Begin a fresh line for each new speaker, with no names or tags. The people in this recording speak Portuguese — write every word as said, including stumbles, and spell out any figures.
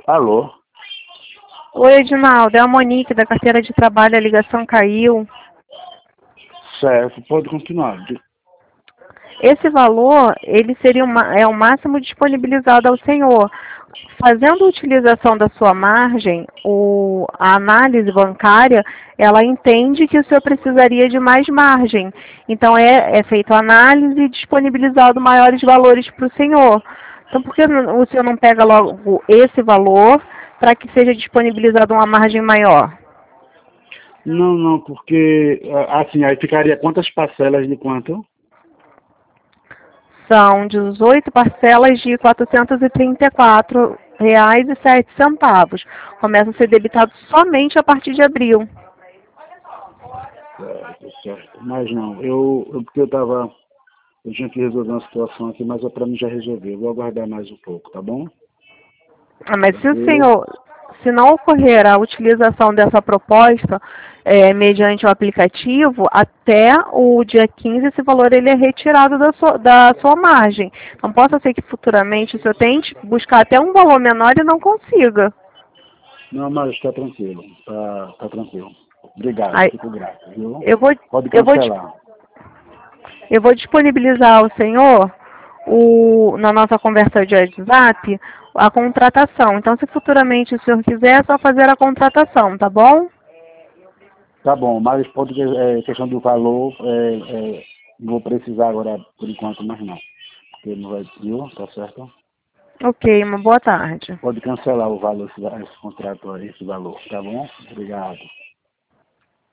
Alô?
Oi, Edinaldo, é a Monique da carteira de trabalho, a ligação caiu.
Certo, pode continuar.
Esse valor, ele seria uma, é o máximo disponibilizado ao senhor. Fazendo utilização da sua margem, o, a análise bancária, ela entende que o senhor precisaria de mais margem. Então, é, é feita a análise e disponibilizado maiores valores para o senhor. Então, por que não- o senhor não pega logo esse valor para que seja disponibilizado uma margem maior?
Não, não, porque assim, aí ficaria quantas parcelas de quanto?
São dezoito parcelas de quatrocentos e trinta e quatro reais e sete centavos. Começa a ser debitado somente a partir de abril.
Certo, certo. Mas não, eu, eu porque eu tava, eu tinha que resolver uma situação aqui, mas para mim já resolveu. Eu vou aguardar mais um pouco, tá bom?
Ah, mas se o
Tranquilo?
senhor, se não ocorrer a utilização dessa proposta é, mediante o aplicativo, até o dia quinze esse valor ele é retirado da sua, da sua margem. Não possa ser que futuramente o senhor tente buscar até um valor menor e não consiga.
Não, mas está tranquilo, tá, tá tranquilo. Obrigado,
Aí,
fico grato, viu?
eu vou,
Pode
eu vou te
cancelar.
Eu vou disponibilizar ao senhor, o, na nossa conversa de WhatsApp, a contratação. Então, se futuramente o senhor quiser, é só fazer a contratação, tá bom?
Tá bom, mas pode é, questão do valor, é, é, não vou precisar agora por enquanto, mais não. Porque não vai, viu? Tá certo?
Ok, uma boa tarde.
Pode cancelar o valor, esse, esse contrato aí, esse valor, tá bom? Obrigado.